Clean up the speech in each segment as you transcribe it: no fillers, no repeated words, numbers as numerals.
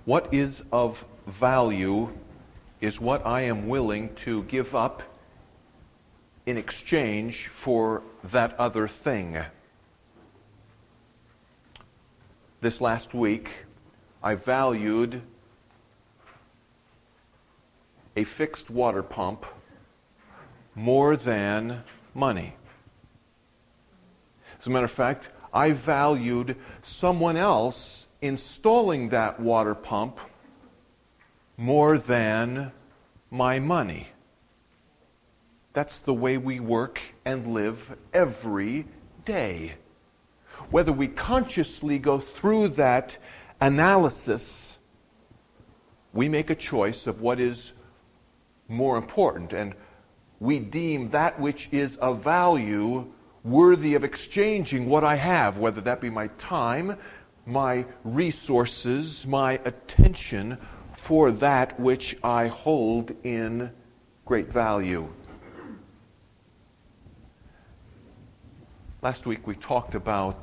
What is of value is what I am willing to give up in exchange for that other thing. This last week, I valued a fixed water pump more than money. As a matter of fact, I valued someone else installing that water pump more than my money. That's the way we work and live every day. Whether we consciously go through that analysis, we make a choice of what is more important, and we deem that which is of value worthy of exchanging what I have, whether that be my time, my resources, my attention, for that which I hold in great value. Last week we talked about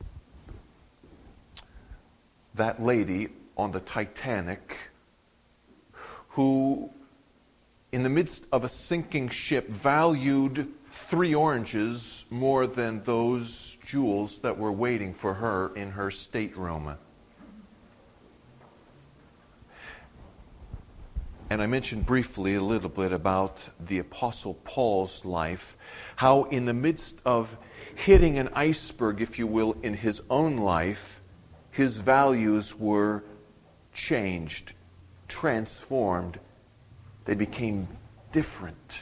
that lady on the Titanic who, in the midst of a sinking ship, valued 3 oranges more than those jewels that were waiting for her in her stateroom. And I mentioned briefly a little bit about the Apostle Paul's life, how in the midst of hitting an iceberg, if you will, in his own life, his values were changed, transformed. They became different.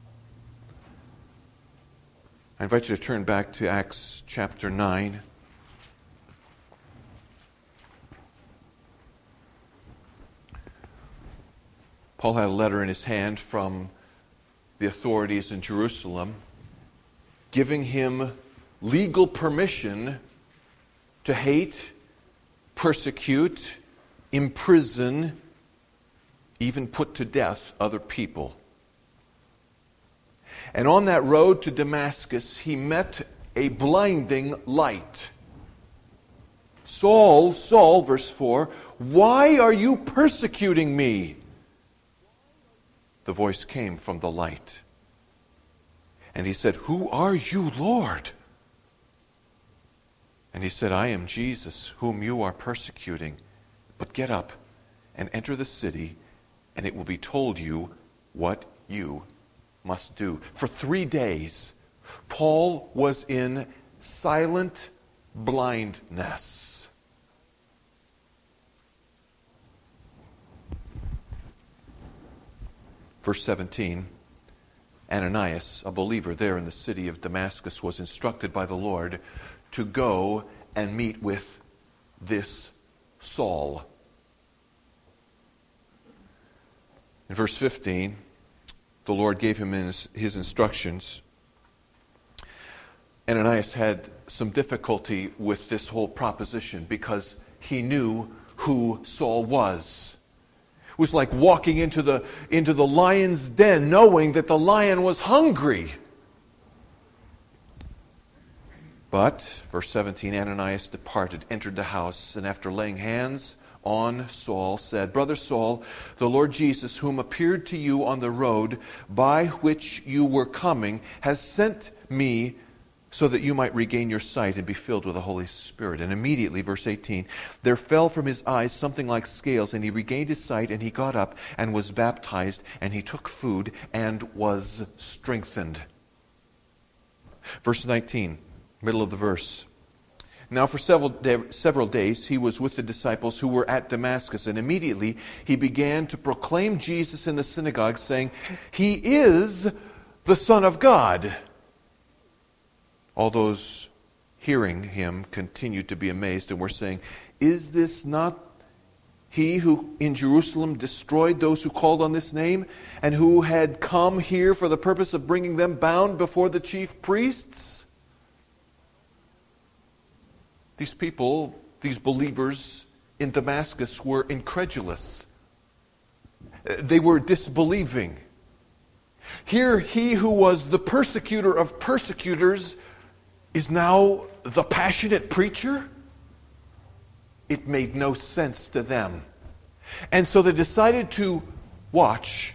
I invite you to turn back to Acts chapter 9. Paul had a letter in his hand from the authorities in Jerusalem giving him legal permission to hate, persecute, imprison, even put to death other people. And on that road to Damascus, he met a blinding light. Saul, Saul, verse 4, why are you persecuting me? The voice came from the light. And he said, who are you, Lord? And he said, I am Jesus, whom you are persecuting. But get up and enter the city, and it will be told you what you must do. For 3 days, Paul was in silent blindness. Verse 17, Ananias, a believer there in the city of Damascus, was instructed by the Lord to go and meet with this Saul. In verse 15, the Lord gave him his instructions. Ananias had some difficulty with this whole proposition because he knew who Saul was. It was like walking into the lion's den knowing that the lion was hungry. But, verse 17, Ananias departed, entered the house, and after laying hands on Saul, said, Brother Saul, the Lord Jesus, whom appeared to you on the road by which you were coming, has sent me so that you might regain your sight and be filled with the Holy Spirit. And immediately, verse 18, there fell from his eyes something like scales, and he regained his sight, and he got up and was baptized, and he took food and was strengthened. Verse 19, middle of the verse. Now for several days he was with the disciples who were at Damascus, and immediately he began to proclaim Jesus in the synagogue, saying, He is the Son of God. All those hearing him continued to be amazed and were saying, Is this not he who in Jerusalem destroyed those who called on this name, and who had come here for the purpose of bringing them bound before the chief priests? These people, these believers in Damascus, were incredulous. They were disbelieving. Here, he who was the persecutor of persecutors is now the passionate preacher? It made no sense to them. And so they decided to watch,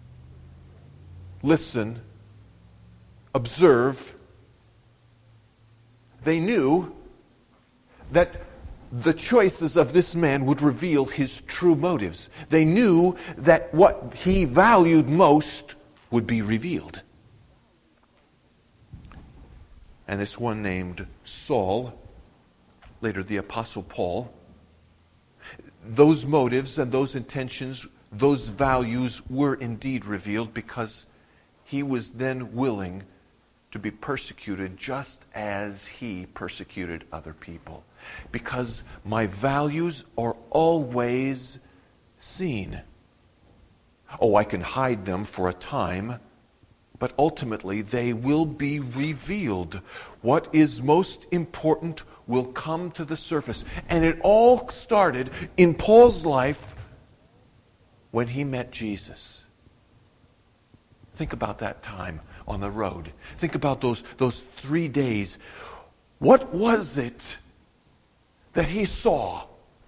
listen, observe. They knew that the choices of this man would reveal his true motives. They knew that what he valued most would be revealed. And this one named Saul, later the Apostle Paul, those motives and those intentions, those values were indeed revealed because he was then willing to be persecuted just as he persecuted other people. Because my values are always seen. Oh, I can hide them for a time, but ultimately they will be revealed. What is most important will come to the surface. And it all started in Paul's life when he met Jesus. Think about that time on the road. Think about those 3 days. What was it that he saw?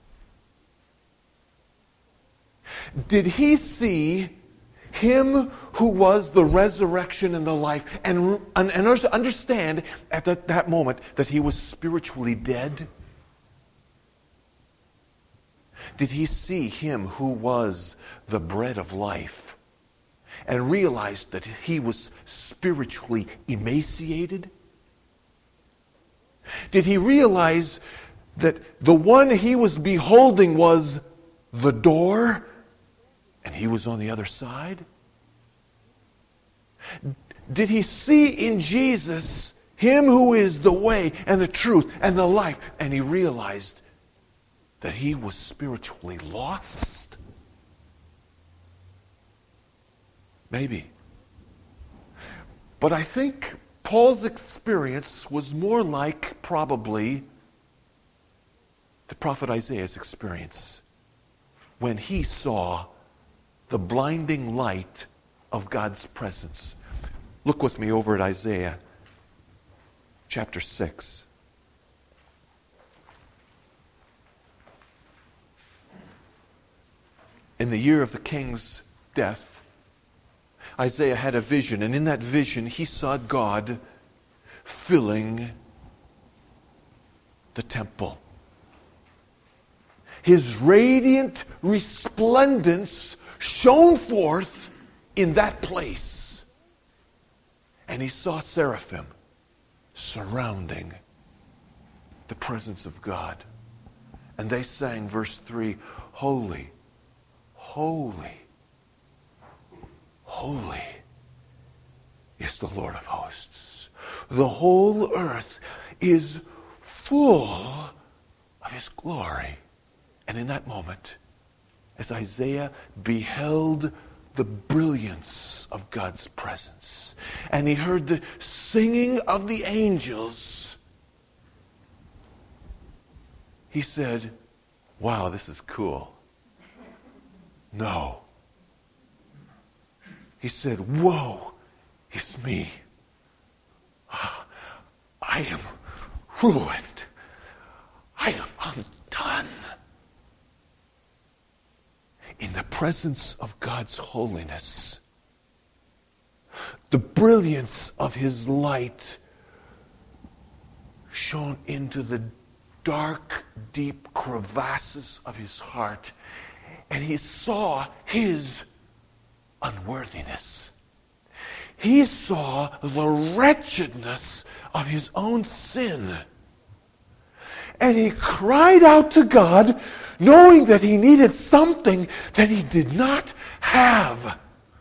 Did he see him who was the resurrection and the life, and understand at that moment that he was spiritually dead? Did he see him who was the bread of life and realized that he was spiritually emaciated? Did he realize that the one he was beholding was the door and he was on the other side? Did he see in Jesus him who is the way and the truth and the life, and he realized that he was spiritually lost? Maybe. But I think Paul's experience was more like probably the prophet Isaiah's experience when he saw the blinding light of God's presence. Look with me over at Isaiah chapter 6. In the year of the king's death, Isaiah had a vision, and in that vision he saw God filling the temple. His radiant resplendence shone forth in that place. And he saw seraphim surrounding the presence of God. And they sang, verse 3, "Holy, holy, holy is the Lord of hosts. The whole earth is full of his glory." And in that moment, as Isaiah beheld the brilliance of God's presence, and he heard the singing of the angels, he said, "Wow, this is cool." No. He said, "Woe is me. I am ruined. I am undone." In the presence of God's holiness, the brilliance of his light shone into the dark, deep crevasses of his heart, and he saw his unworthiness. He saw the wretchedness of his own sin. And he cried out to God, knowing that he needed something that he did not have.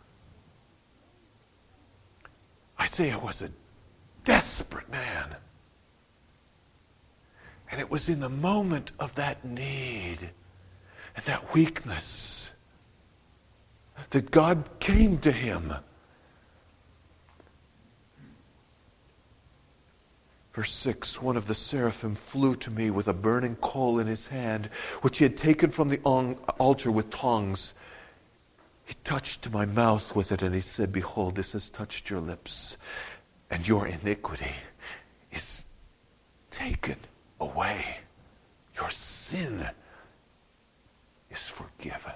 Isaiah was a desperate man. And it was in the moment of that need and that weakness that God came to him. Verse 6, "One of the seraphim flew to me with a burning coal in his hand, which he had taken from the altar with tongs. He touched my mouth with it, and he said, 'Behold, this has touched your lips, and your iniquity is taken away. Your sin is forgiven.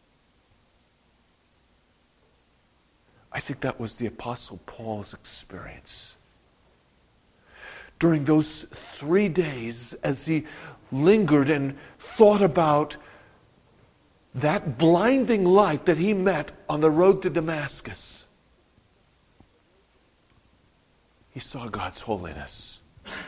I think that was the Apostle Paul's experience. During those 3 days, as he lingered and thought about that blinding light that he met on the road to Damascus, he saw God's holiness.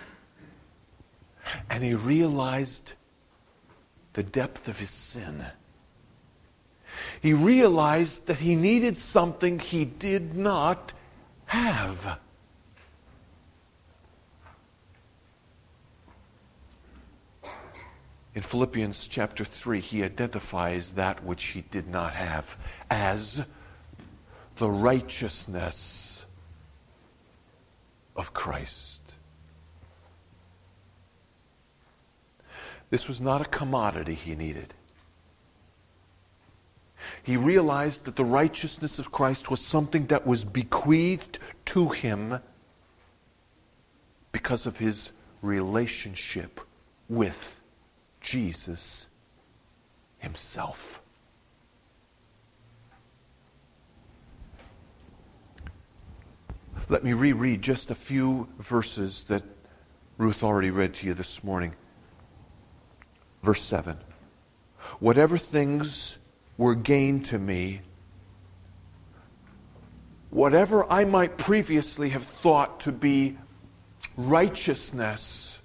And he realized the depth of his sin. He realized that he needed something he did not have. In Philippians chapter 3, he identifies that which he did not have as the righteousness of Christ. This was not a commodity he needed. He realized that the righteousness of Christ was something that was bequeathed to him because of his relationship with Jesus himself. Let me reread just a few verses that Ruth already read to you this morning. Verse 7. Whatever things were gained to me, whatever I might previously have thought to be righteousness,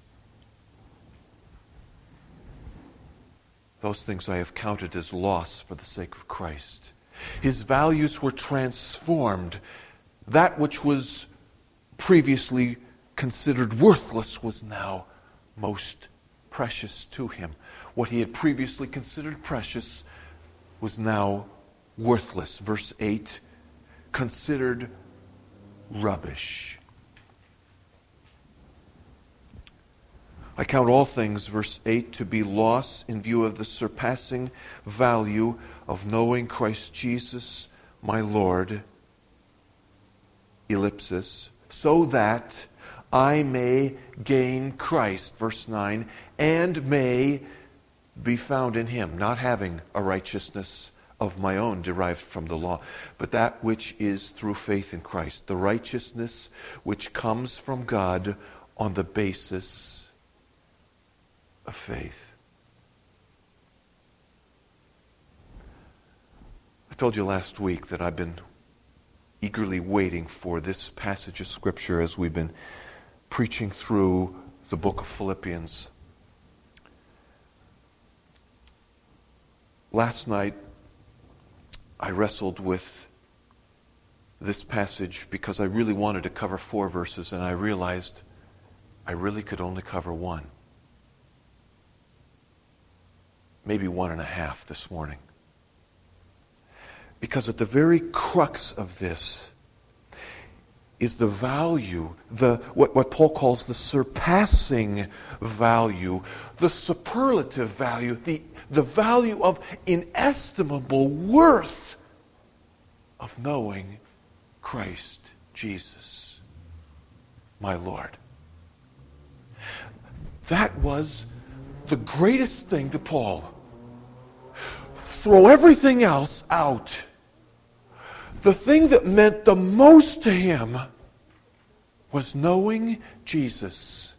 those things I have counted as loss for the sake of Christ. His values were transformed. That which was previously considered worthless was now most precious to him. What he had previously considered precious was now worthless. Verse 8, considered rubbish. I count all things, verse 8, to be loss in view of the surpassing value of knowing Christ Jesus, my Lord, ellipsis, so that I may gain Christ, verse 9, and may be found in him, not having a righteousness of my own derived from the law, but that which is through faith in Christ, the righteousness which comes from God on the basis of faith. I told you last week that I've been eagerly waiting for this passage of Scripture as we've been preaching through the book of Philippians. Last night, I wrestled with this passage because I really wanted to cover 4 verses, and I realized I really could only cover 1. Maybe 1.5 this morning. Because at the very crux of this is the value, what Paul calls the surpassing value, the superlative value, the value of inestimable worth of knowing Christ Jesus, my Lord. That was the greatest thing to Paul. Throw everything else out. The thing that meant the most to him was knowing Jesus.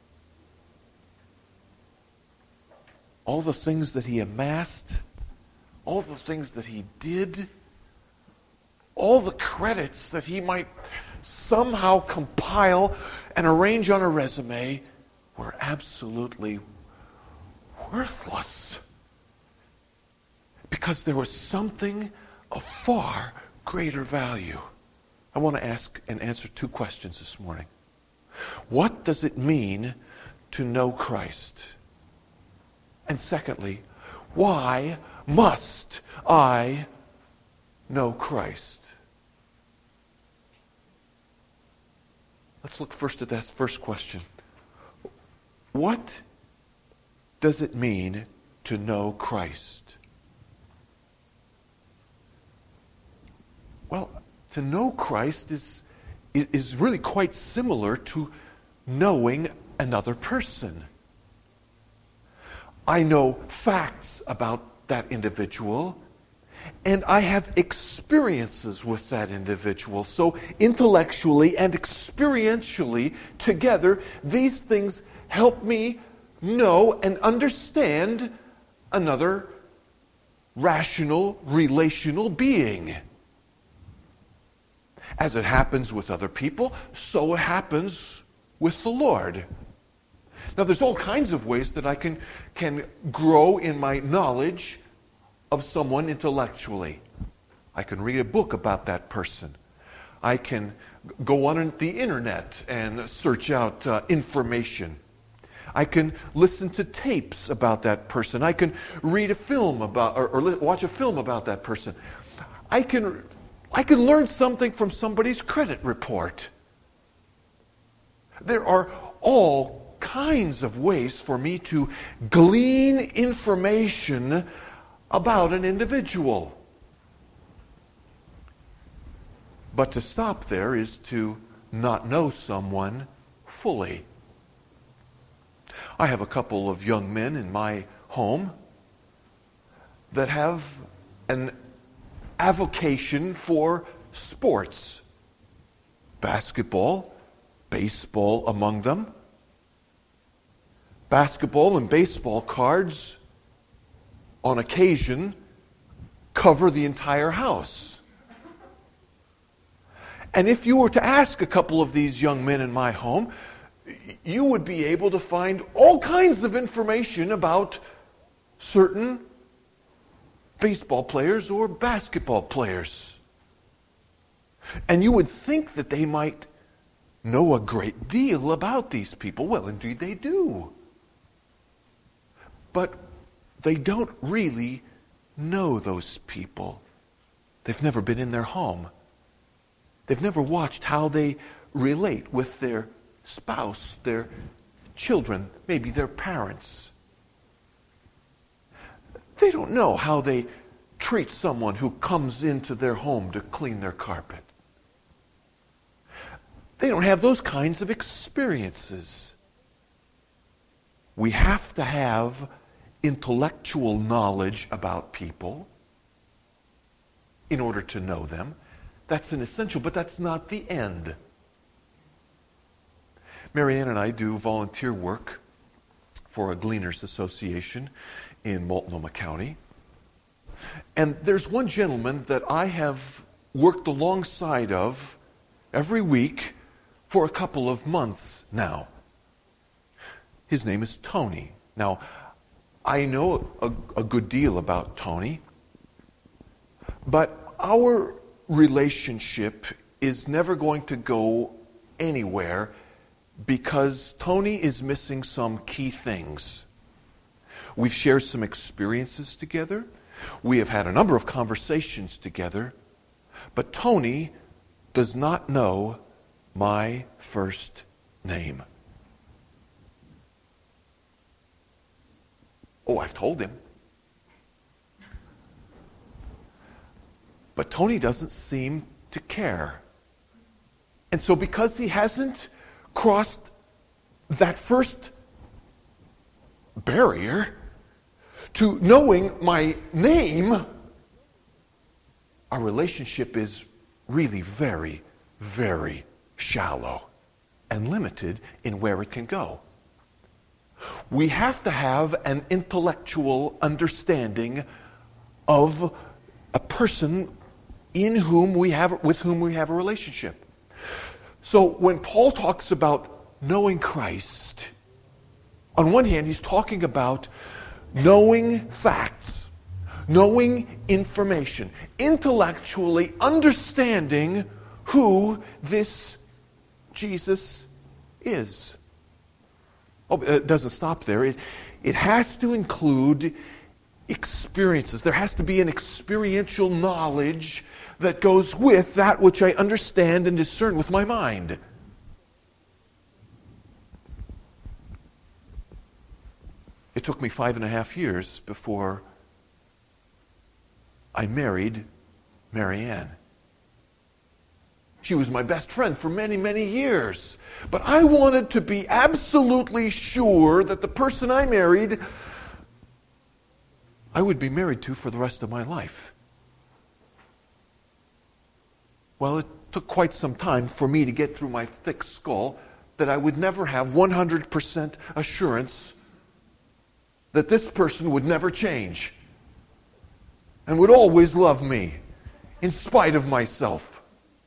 All the things that he amassed, all the things that he did, all the credits that he might somehow compile and arrange on a resume were absolutely worthless. Because there was something of far greater value. I want to ask and answer 2 questions this morning. What does it mean to know Christ? And secondly, why must I know Christ? Let's look first at that first question. What does it mean to know Christ? Well, to know Christ is really quite similar to knowing another person. I know facts about that individual, and I have experiences with that individual. So intellectually and experientially together, these things help me know and understand another rational, relational being. As it happens with other people, so it happens with the Lord. Now, there's all kinds of ways that I can grow in my knowledge of someone intellectually. I can read a book about that person. I can go on the internet and search out information. I can listen to tapes about that person. I can read a film about, or watch a film about that person. I can learn something from somebody's credit report. There are all kinds of ways for me to glean information about an individual. But to stop there is to not know someone fully. I have a couple of young men in my home that have an avocation for sports. Basketball, baseball among them. Basketball and baseball cards, on occasion, cover the entire house. And if you were to ask a couple of these young men in my home, you would be able to find all kinds of information about certain baseball players or basketball players. And you would think that they might know a great deal about these people. Well, indeed they do. But they don't really know those people. They've never been in their home. They've never watched how they relate with their spouse, their children, maybe their parents. They don't know how they treat someone who comes into their home to clean their carpet. They don't have those kinds of experiences. We have to have intellectual knowledge about people in order to know them. That's an essential, but that's not the end. Marianne and I do volunteer work for a Gleaners Association in Multnomah County. And there's one gentleman that I have worked alongside of every week for a couple of months now. His name is Tony. Now, I know a good deal about Tony, but our relationship is never going to go anywhere because Tony is missing some key things. We've shared some experiences together. We have had a number of conversations together, but Tony does not know my first name. Oh, I've told him. But Tony doesn't seem to care. And so because he hasn't crossed that first barrier to knowing my name, our relationship is really very, very shallow and limited in where it can go. We have to have an intellectual understanding of a person with whom we have a relationship. So when Paul talks about knowing Christ, on one hand he's talking about knowing facts, knowing information, intellectually understanding who this Jesus is. Oh, it doesn't stop there. It has to include experiences. There has to be an experiential knowledge that goes with that which I understand and discern with my mind. It took me 5.5 years before I married Marianne. She was my best friend for many, many years. But I wanted to be absolutely sure that the person I married, I would be married to for the rest of my life. Well, it took quite some time for me to get through my thick skull that I would never have 100% assurance that this person would never change and would always love me in spite of myself.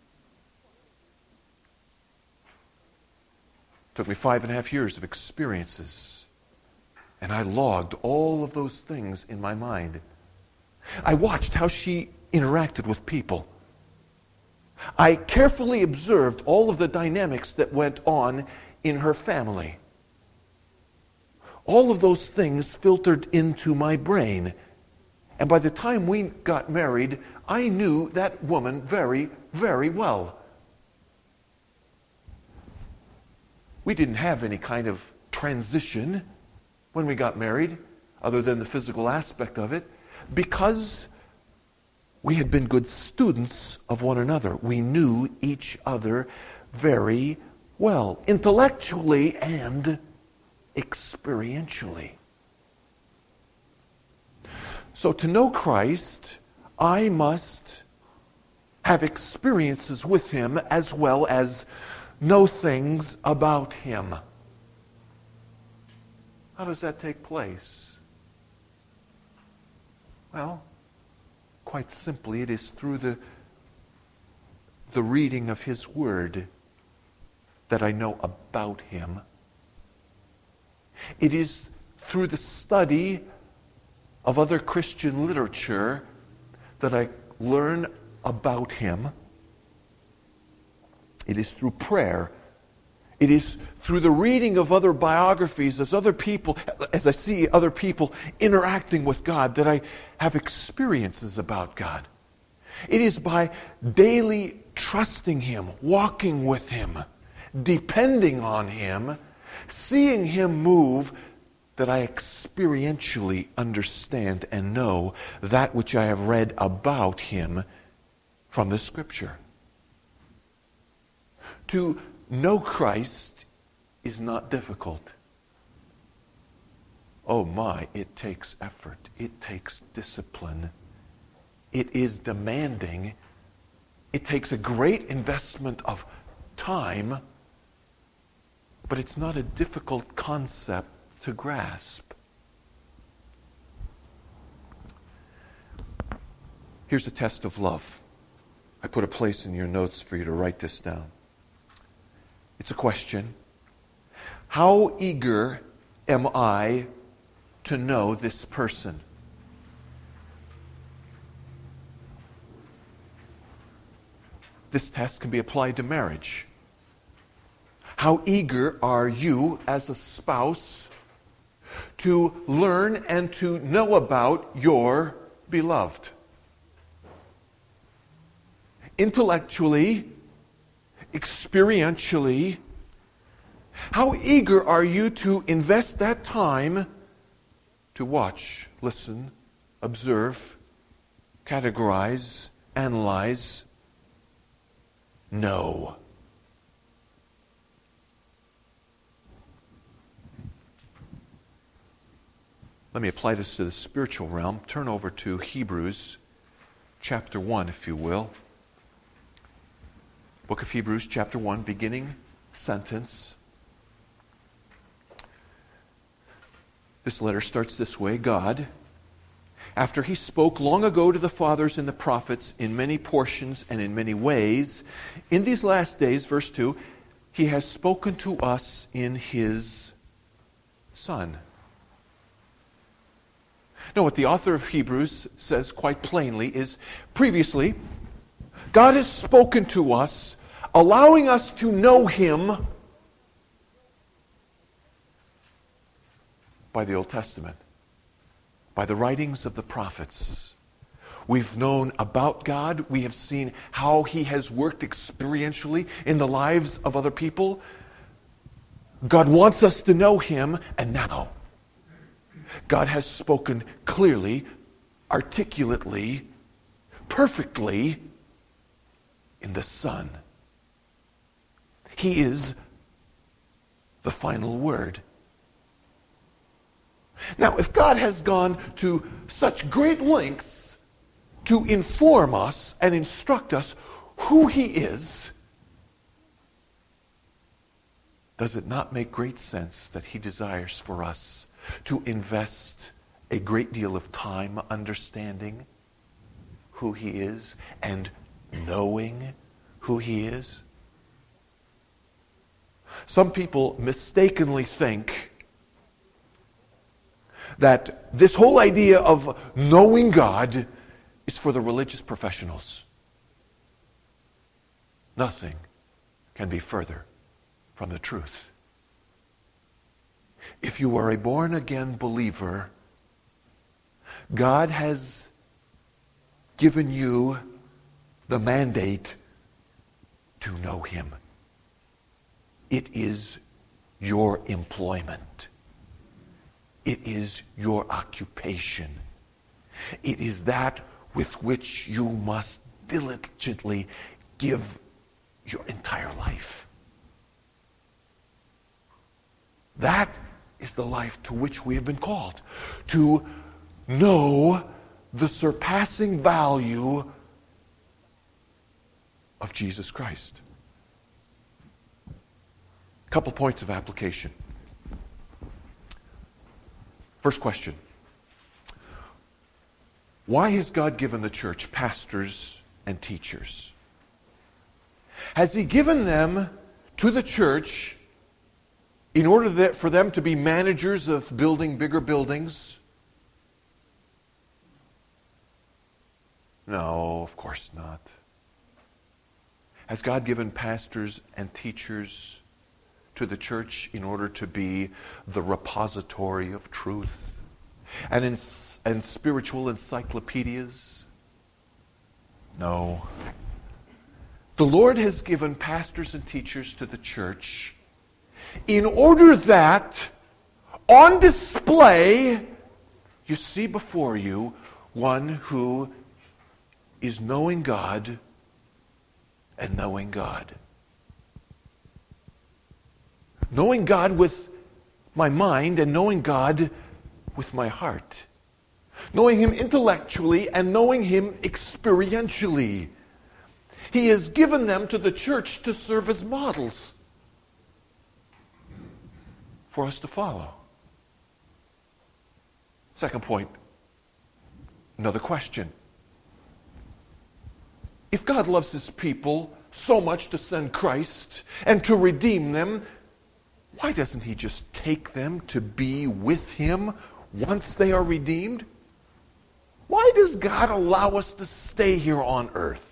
It took me 5.5 years of experiences, and I logged all of those things in my mind. I watched how she interacted with people. I carefully observed all of the dynamics that went on in her family. All of those things filtered into my brain. And by the time we got married, I knew that woman very, very well. We didn't have any kind of transition when we got married, other than the physical aspect of it, because we had been good students of one another. We knew each other very well, intellectually and experientially. So to know Christ, I must have experiences with him as well as know things about him. How does that take place? Well, quite simply, it is through the reading of his word that I know about him. It is through the study of other Christian literature that I learn about him. It is through prayer. It is through the reading of other biographies as I see other people interacting with God, that I have experiences about God. It is by daily trusting him, walking with him, depending on him, seeing him move, that I experientially understand and know that which I have read about him from the Scripture. To know Christ is not difficult. Oh my, it takes effort. It takes discipline. It is demanding. It takes a great investment of time, but it's not a difficult concept to grasp. Here's a test of love. I put a place in your notes for you to write this down. It's a question. How eager am I to know this person? This test can be applied to marriage. How eager are you as a spouse to learn and to know about your beloved? Intellectually, experientially, how eager are you to invest that time to watch, listen, observe, categorize, analyze, know? Let me apply this to the spiritual realm. Turn over to Hebrews chapter 1, if you will. Book of Hebrews chapter 1, beginning sentence. This letter starts this way. God, after he spoke long ago to the fathers and the prophets in many portions and in many ways, in these last days, verse 2, he has spoken to us in his Son. Now, what the author of Hebrews says quite plainly is, previously, God has spoken to us, allowing us to know him by the Old Testament, by the writings of the prophets. We've known about God. We have seen how he has worked experientially in the lives of other people. God wants us to know him, and now God has spoken clearly, articulately, perfectly in the Son. He is the final word. Now, if God has gone to such great lengths to inform us and instruct us who he is, does it not make great sense that he desires for us to invest a great deal of time understanding who he is and knowing who he is? Some people mistakenly think that this whole idea of knowing God is for the religious professionals. Nothing can be further from the truth. If you are a born-again believer, God has given you the mandate to know him. It is your employment. It is your occupation. It is that with which you must diligently give your entire life. That is the life to which we have been called, to know the surpassing value of Jesus Christ. A couple points of application. First question. Why has God given the church pastors and teachers? Has he given them to the church in order for them to be managers of building bigger buildings? No, of course not. Has God given pastors and teachers to the church in order to be the repository of truth and spiritual encyclopedias? No. The Lord has given pastors and teachers to the church in order that on display you see before you one who is knowing God and knowing God. Knowing God with my mind and knowing God with my heart. Knowing him intellectually and knowing him experientially. He has given them to the church to serve as models for us to follow. Second point, another question. If God loves his people so much to send Christ and to redeem them, why doesn't he just take them to be with him once they are redeemed? Why does God allow us to stay here on earth?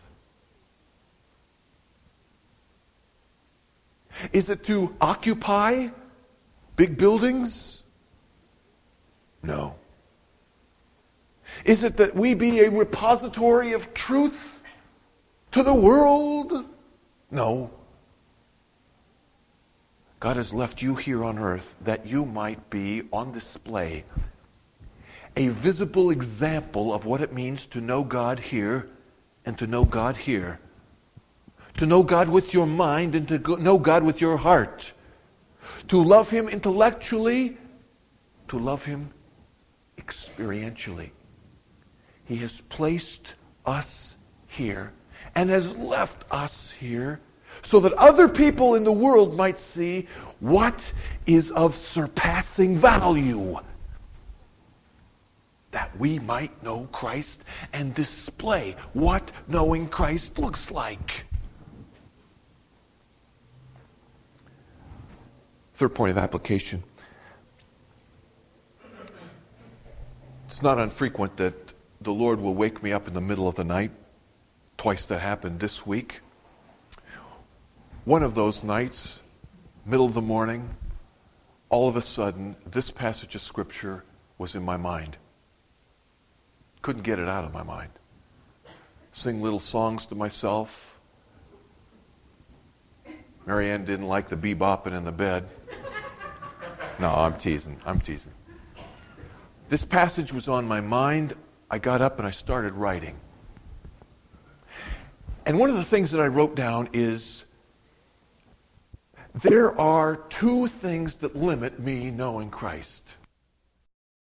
Is it to occupy big buildings? No. Is it that we be a repository of truth to the world? No. God has left you here on earth that you might be on display, a visible example of what it means to know God here and to know God here. To know God with your mind and to know God with your heart. To love him intellectually, to love him experientially. He has placed us here and has left us here so that other people in the world might see what is of surpassing value. That we might know Christ and display what knowing Christ looks like. Third point of application. It's not infrequent that the Lord will wake me up in the middle of the night. Twice that happened this week. One of those nights, middle of the morning, all of a sudden, this passage of Scripture was in my mind. Couldn't get it out of my mind. Sing little songs to myself. Marianne didn't like the bebopping in the bed. No, I'm teasing. This passage was on my mind. I got up and I started writing. And one of the things that I wrote down is, there are two things that limit me knowing Christ.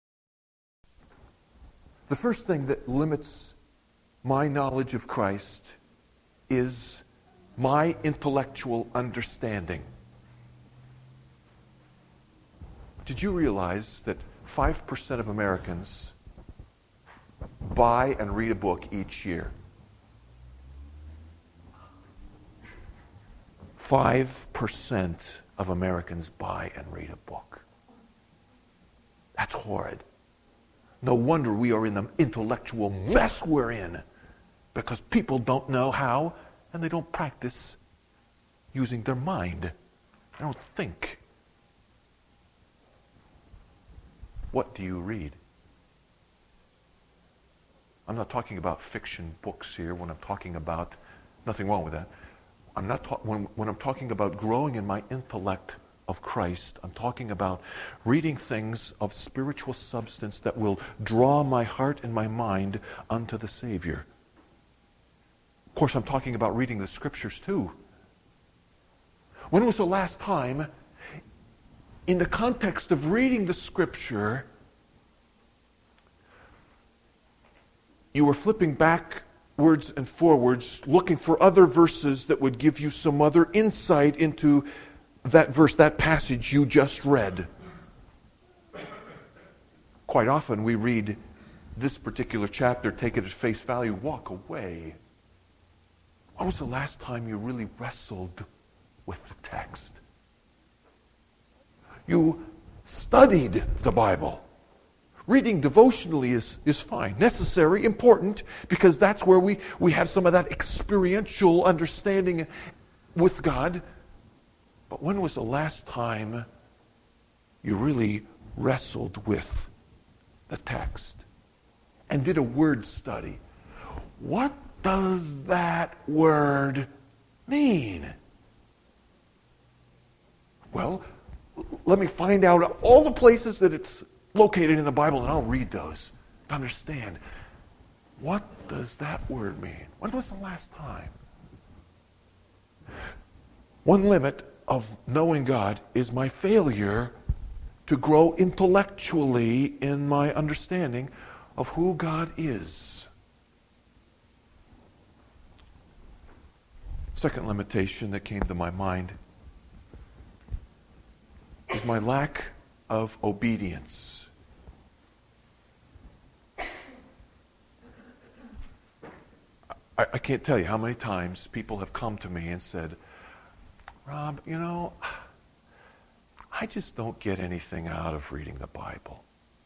The first thing that limits my knowledge of Christ is my intellectual understanding. Did you realize that 5% of Americans buy and read a book each year? 5% of Americans buy and read a book. That's horrid. No wonder we are in the intellectual mess we're in, because people don't know how, and they don't practice using their mind. They don't think. What do you read? I'm not talking about fiction books here when I'm talking about, nothing wrong with that. When I'm talking about growing in my intellect of Christ, I'm talking about reading things of spiritual substance that will draw my heart and my mind unto the Savior. Of course, I'm talking about reading the Scriptures too. When was the last time, in the context of reading the Scripture, you were flipping backwards and forwards, looking for other verses that would give you some other insight into that verse, that passage you just read? Quite often we read this particular chapter, take it at face value, walk away. When was the last time you really wrestled with the text? You studied the Bible. Reading devotionally is fine, necessary, important, because that's where we have some of that experiential understanding with God. But when was the last time you really wrestled with the text and did a word study? What does that word mean? Well, let me find out all the places that it's located in the Bible, and I'll read those to understand. What does that word mean? When was the last time? One limit of knowing God is my failure to grow intellectually in my understanding of who God is. Second limitation that came to my mind is my lack of obedience. I can't tell you how many times people have come to me and said, Rob, I just don't get anything out of reading the Bible.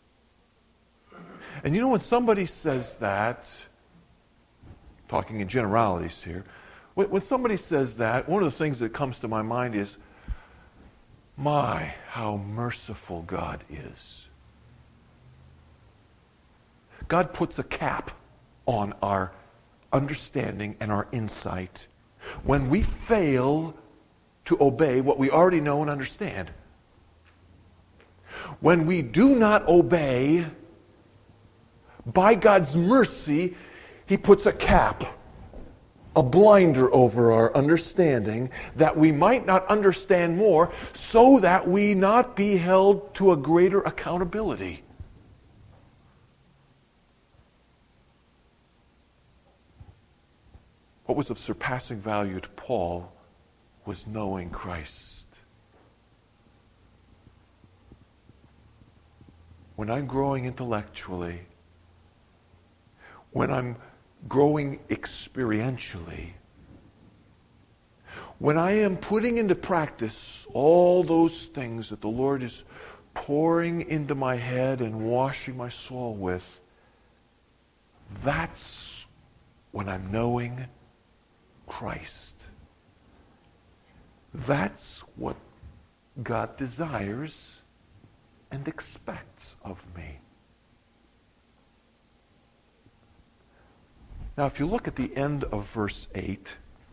And when somebody says that, talking in generalities here, when somebody says that, one of the things that comes to my mind is, my, how merciful God is. God puts a cap on our understanding and our insight when we fail to obey what we already know and understand. When we do not obey, by God's mercy, He puts a cap, a blinder over our understanding, that we might not understand more, so that we not be held to a greater accountability. What was of surpassing value to Paul was knowing Christ. When I'm growing intellectually, when I'm growing experientially, when I am putting into practice all those things that the Lord is pouring into my head and washing my soul with, that's when I'm knowing Christ. That's what God desires and expects of me. Now, if you look at the end of verse 8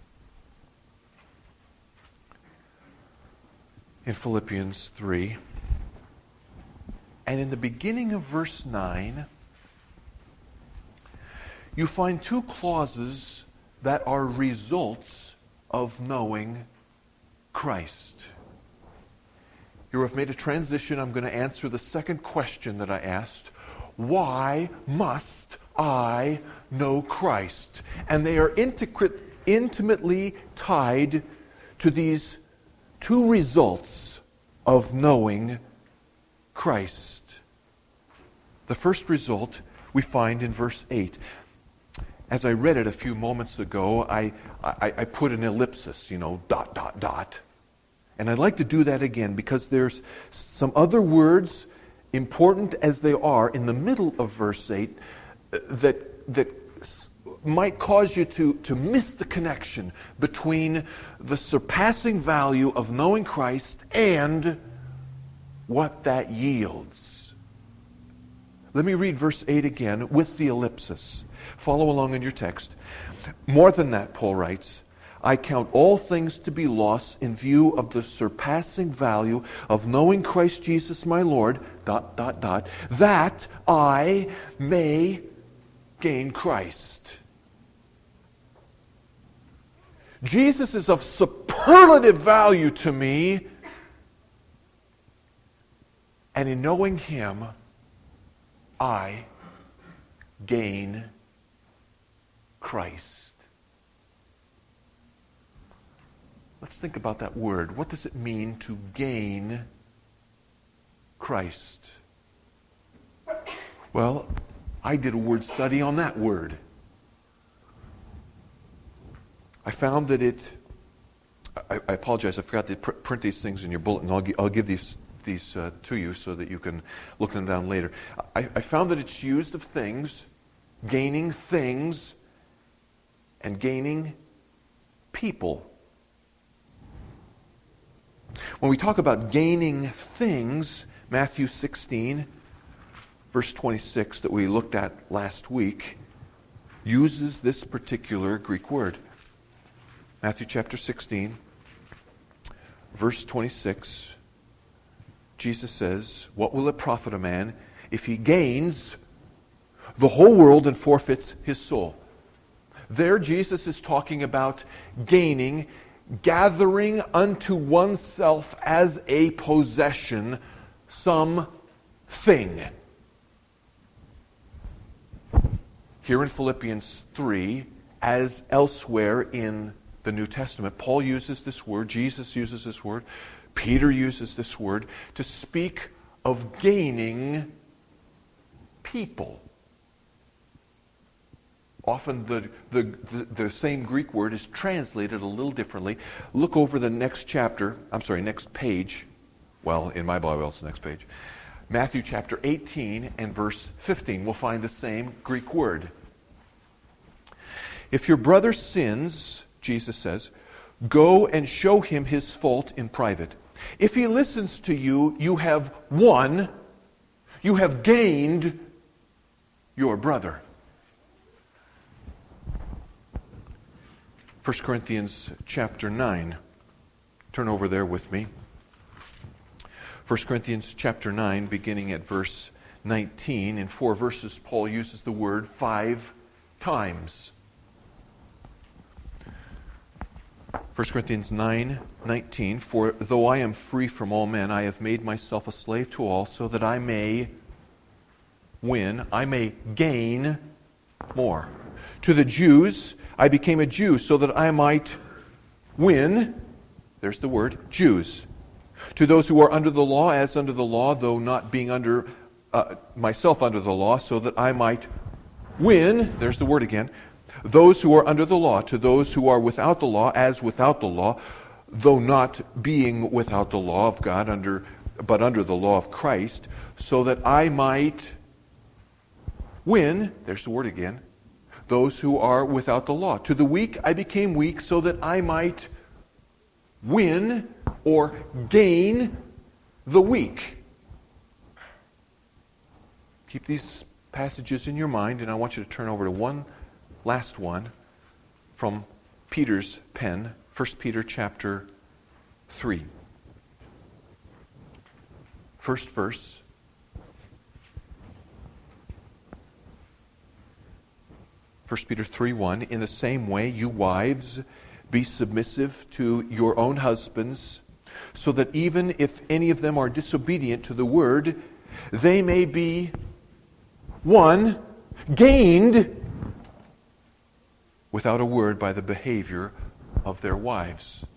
in Philippians 3, and in the beginning of verse 9, you find two clauses that are results of knowing Christ. Here I've made a transition. I'm going to answer the second question that I asked. why must I know Christ? And they are intimately tied to these two results of knowing Christ. The first result we find in verse 8. As I read it a few moments ago, I put an ellipsis, dot, dot, dot. And I'd like to do that again because there's some other words, important as they are, in the middle of verse 8 that might cause you to miss the connection between the surpassing value of knowing Christ and what that yields. Let me read verse 8 again with the ellipsis. Follow along in your text. More than that, Paul writes, I count all things to be loss in view of the surpassing value of knowing Christ Jesus my Lord, dot, dot, dot, that I may gain Christ. Jesus is of superlative value to me, and in knowing Him, I gain Christ. Let's think about that word. What does it mean to gain Christ? Well, I did a word study on that word. I found that I apologize, I forgot to print these things in your bulletin. I'll give these to you so that you can look them down later. I found that it's used of things, gaining things, and gaining people. When we talk about gaining things, Matthew 16, verse 26 that we looked at last week, uses this particular Greek word. Matthew chapter 16, verse 26, Jesus says, what will it profit a man if he gains the whole world and forfeits his soul? There Jesus is talking about gaining, gathering unto oneself as a possession some thing. Here in Philippians 3, as elsewhere in the New Testament, Paul uses this word, Jesus uses this word, Peter uses this word to speak of gaining people. Often the same Greek word is translated a little differently. Look over the next page. Well, in my Bible, it's the next page. Matthew chapter 18 and verse 15. We'll find the same Greek word. If your brother sins, Jesus says, go and show him his fault in private. If he listens to you, you have won, you have gained your brother. 1 Corinthians chapter 9. Turn over there with me. 1 Corinthians chapter 9, beginning at verse 19. In 4 verses, Paul uses the word 5 times. 1 Corinthians 9:19, for though I am free from all men, I have made myself a slave to all, so that I may win, I may gain more. To the Jews, I became a Jew so that I might win, there's the word, Jews. To those who are under the law, as under the law, though not being under myself under the law, so that I might win, there's the word again, those who are under the law. To those who are without the law, as without the law, though not being without the law of God, but under the law of Christ, so that I might win, there's the word again, those who are without the law. To the weak I became weak so that I might win or gain the weak. Keep these passages in your mind, and I want you to turn over to one last one from Peter's pen, 1 Peter chapter 3. First verse. First Peter 3:1, in the same way, you wives, be submissive to your own husbands, so that even if any of them are disobedient to the word, they may be one, gained without a word by the behavior of their wives.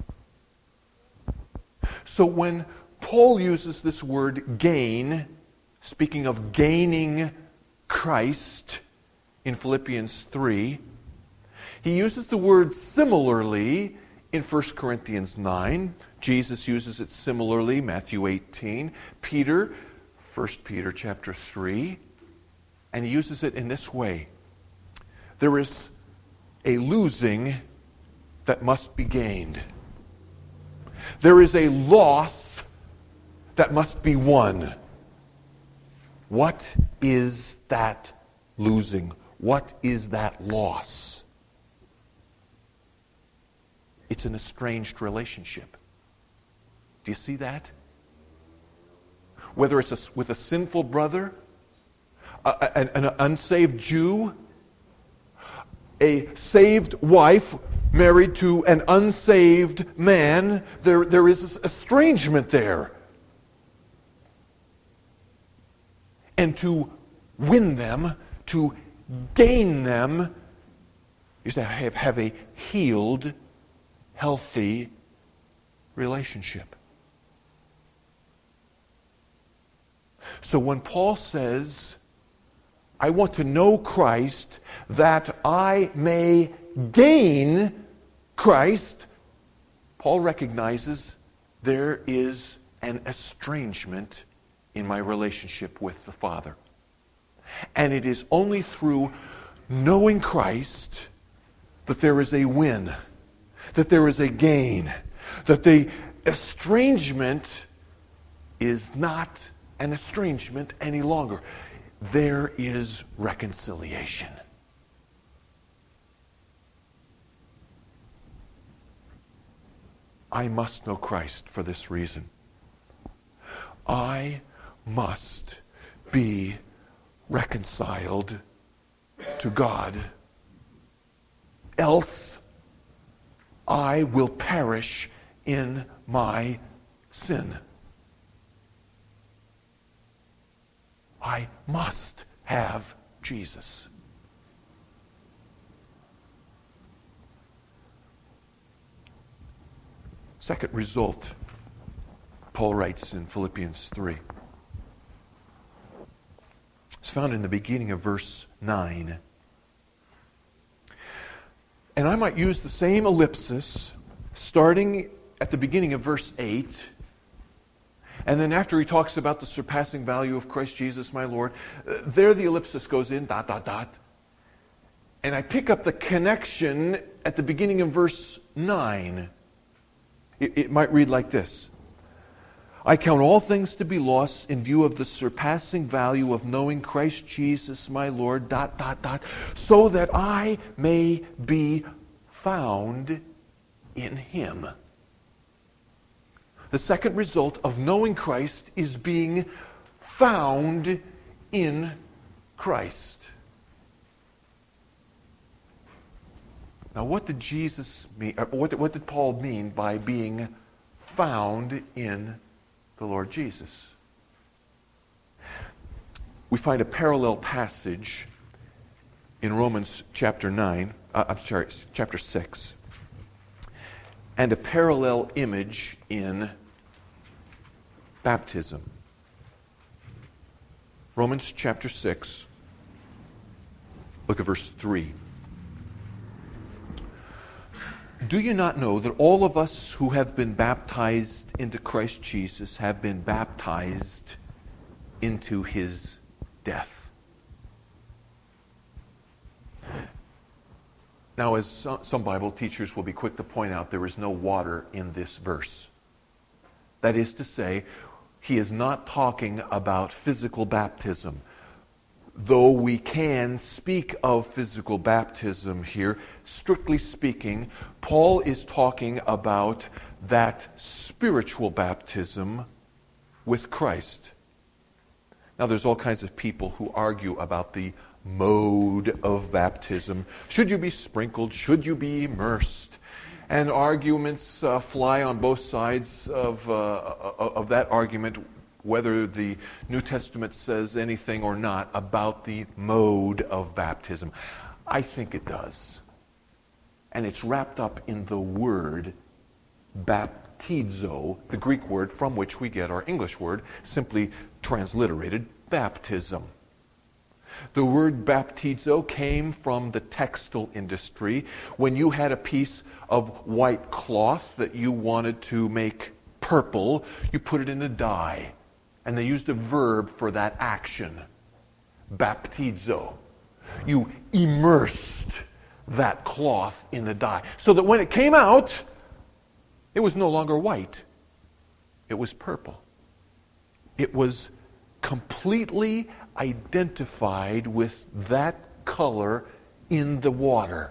So when Paul uses this word gain, speaking of gaining Christ in Philippians 3, he uses the word similarly in 1 Corinthians 9. Jesus uses it similarly, Matthew 18. Peter, 1 Peter chapter 3. And he uses it in this way. There is a losing that must be gained. There is a loss that must be won. What is that losing? What is that loss? It's an estranged relationship. Do you see that? Whether it's with a sinful brother, an unsaved Jew, a saved wife married to an unsaved man, there is estrangement there. And to win them, to gain them, is to have a healed, healthy relationship. So when Paul says, I want to know Christ that I may gain Christ, Paul recognizes there is an estrangement in my relationship with the Father. And it is only through knowing Christ that there is a win, that there is a gain, that the estrangement is not an estrangement any longer. There is reconciliation. I must know Christ for this reason. I must be reconciled to God. Else I will perish in my sin. I must have Jesus. Second result, Paul writes in Philippians 3. It's found in the beginning of verse 9. And I might use the same ellipsis starting at the beginning of verse 8. And then after he talks about the surpassing value of Christ Jesus my Lord, there the ellipsis goes in, ... And I pick up the connection at the beginning of verse 9. It might read like this. I count all things to be lost in view of the surpassing value of knowing Christ Jesus my Lord, ... so that I may be found in Him. The second result of knowing Christ is being found in Christ. Now, what did Jesus mean? What did Paul mean by being found in the Lord Jesus? We find a parallel passage in Romans chapter 6, and a parallel image in baptism. Romans chapter 6, look at verse 3. Do you not know that all of us who have been baptized into Christ Jesus have been baptized into His death? Now, as some Bible teachers will be quick to point out, there is no water in this verse. That is to say, he is not talking about physical baptism. Though we can speak of physical baptism here, strictly speaking, Paul is talking about that spiritual baptism with Christ. Now, there's all kinds of people who argue about the mode of baptism. Should you be sprinkled? Should you be immersed? And arguments fly on both sides of that argument. whether the New Testament says anything or not about the mode of baptism. I think it does. And it's wrapped up in the word baptizo, the Greek word from which we get our English word, simply transliterated baptism. The word baptizo came from the textile industry. When you had a piece of white cloth that you wanted to make purple, you put it in a dye. And they used a verb for that action, baptizo. You immersed that cloth in the dye, so that when it came out, it was no longer white. It was purple. It was completely identified with that color in the water.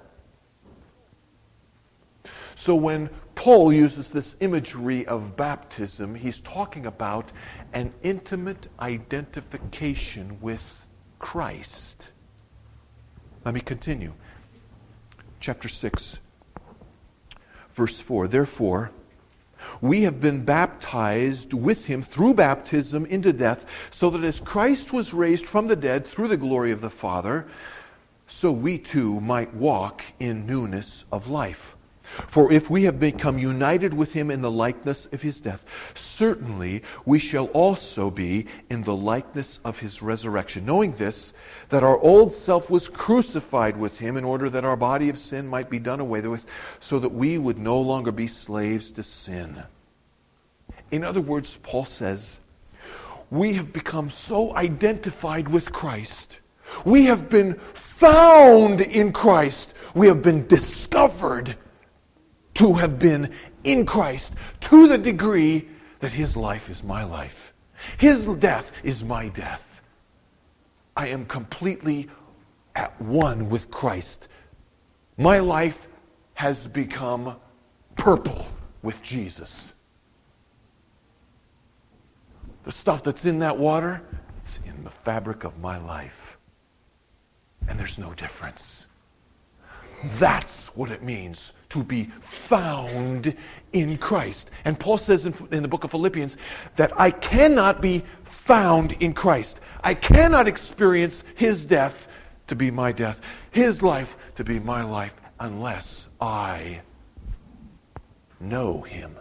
So when Paul uses this imagery of baptism, he's talking about an intimate identification with Christ. Let me continue. Chapter 6, verse 4. Therefore, we have been baptized with him through baptism into death, so that as Christ was raised from the dead through the glory of the Father, so we too might walk in newness of life. For if we have become united with him in the likeness of his death, certainly we shall also be in the likeness of his resurrection. Knowing this, that our old self was crucified with him in order that our body of sin might be done away with, so that we would no longer be slaves to sin. In other words, Paul says, we have become so identified with Christ. We have been found in Christ. We have been discovered to have been in Christ to the degree that his life is my life. His death is my death. I am completely at one with Christ. My life has become purple with Jesus. The stuff that's in that water is in the fabric of my life. And there's no difference. That's what it means to be found in Christ. And Paul says in the book of Philippians that I cannot be found in Christ. I cannot experience his death to be my death, his life to be my life, unless I know him.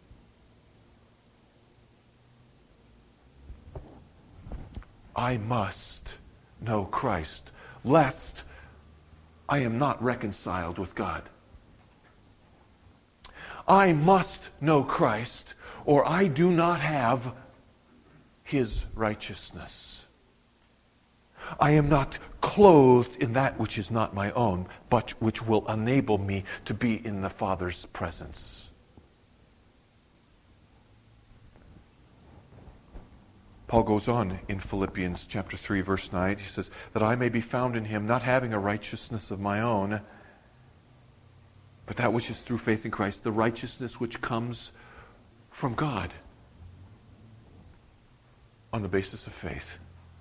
I must know Christ, lest I am not reconciled with God. I must know Christ, or I do not have his righteousness. I am not clothed in that which is not my own, but which will enable me to be in the Father's presence. Paul goes on in Philippians chapter 3, verse 9. He says, that I may be found in him, not having a righteousness of my own, but that which is through faith in Christ, the righteousness which comes from God on the basis of faith.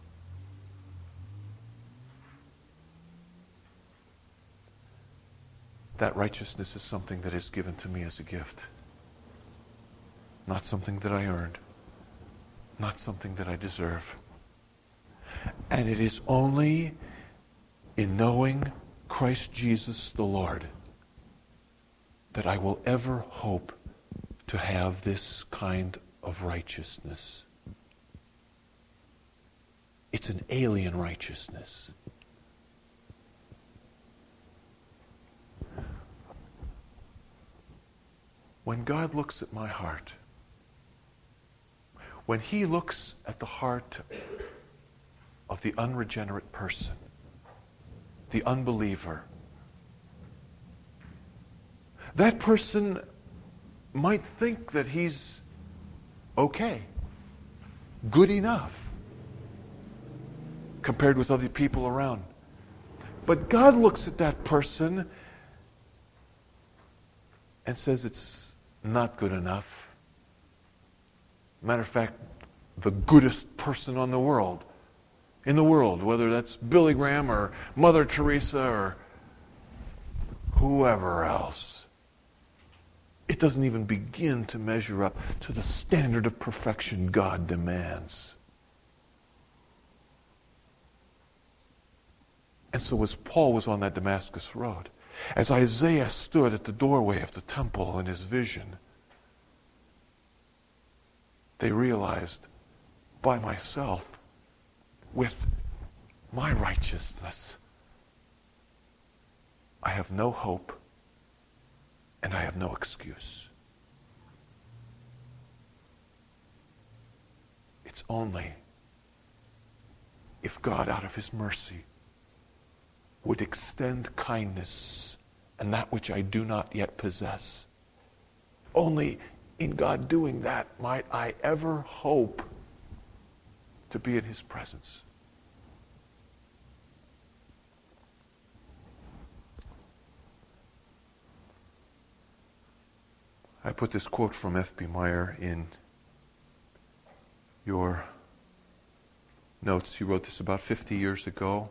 That righteousness is something that is given to me as a gift, not something that I earned. Not something that I deserve. And it is only in knowing Christ Jesus the Lord that I will ever hope to have this kind of righteousness. It's an alien righteousness. When God looks at my heart, when he looks at the heart of the unregenerate person, the unbeliever, that person might think that he's okay, good enough, compared with other people around. But God looks at that person and says it's not good enough. Matter of fact, the goodest person in the world, whether that's Billy Graham or Mother Teresa or whoever else, it doesn't even begin to measure up to the standard of perfection God demands. And so as Paul was on that Damascus road, as Isaiah stood at the doorway of the temple in his vision, they realized, by myself, with my righteousness, I have no hope and I have no excuse. It's only if God, out of his mercy, would extend kindness and that which I do not yet possess. Only in God doing that might I ever hope to be in his presence. I put this quote from F.B. Meyer in your notes. He wrote this about 50 years ago.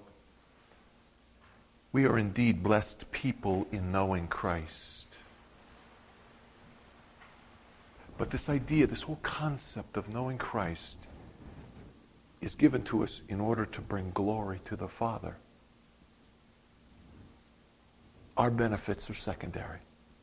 We are indeed blessed people in knowing Christ. But this idea, this whole concept of knowing Christ is given to us in order to bring glory to the Father. Our benefits are secondary.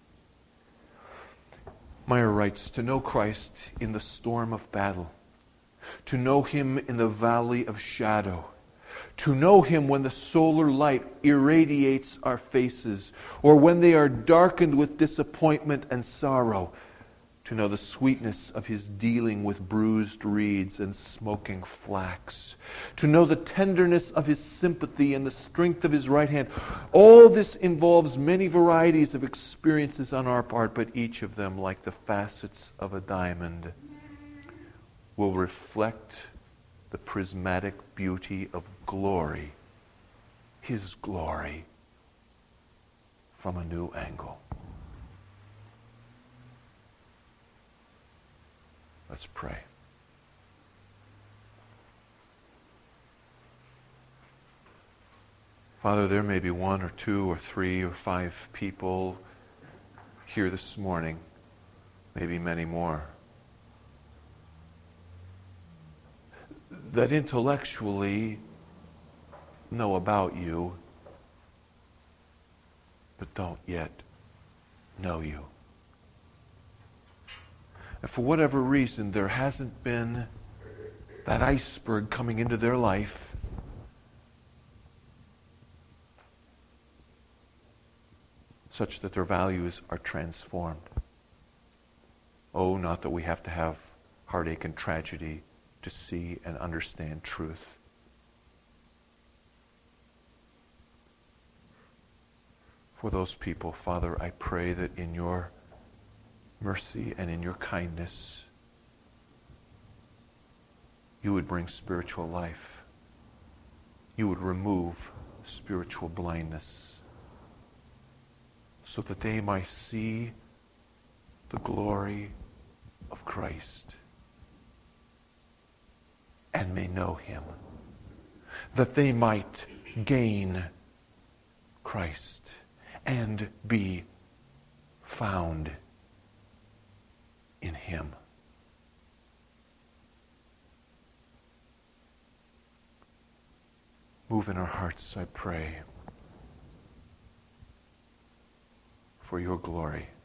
Meyer writes, to know Christ in the storm of battle, to know him in the valley of shadow, to know him when the solar light irradiates our faces, or when they are darkened with disappointment and sorrow, to know the sweetness of his dealing with bruised reeds and smoking flax, to know the tenderness of his sympathy and the strength of his right hand. All this involves many varieties of experiences on our part, but each of them, like the facets of a diamond, will reflect the prismatic beauty of glory, his glory, from a new angle. Let's pray. Father, there may be one or two or three or five people here this morning, maybe many more, that intellectually know about you, but don't yet know you. And for whatever reason, there hasn't been that iceberg coming into their life such that their values are transformed. Oh, not that we have to have heartache and tragedy to see and understand truth. For those people, Father, I pray that in your mercy and in your kindness, you would bring spiritual life. You would remove spiritual blindness so that they might see the glory of Christ and may know him, that they might gain Christ and be found in him. Move in our hearts, I pray, for your glory.